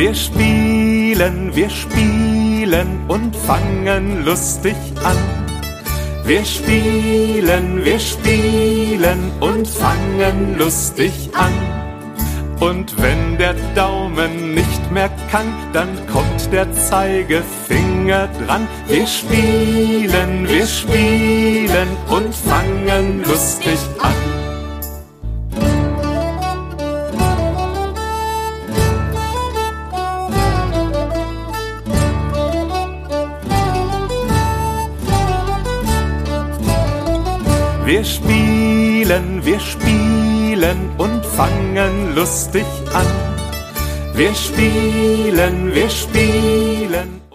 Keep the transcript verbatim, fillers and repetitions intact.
Wir spielen, wir spielen und fangen lustig an. Wir spielen, wir spielen und fangen lustig an. Und wenn der Daumen nicht mehr kann, dann kommt der Zeigefinger dran. Wir spielen, wir spielen und fangen lustig an. Wir spielen, wir spielen und fangen lustig an. Wir spielen, wir spielen.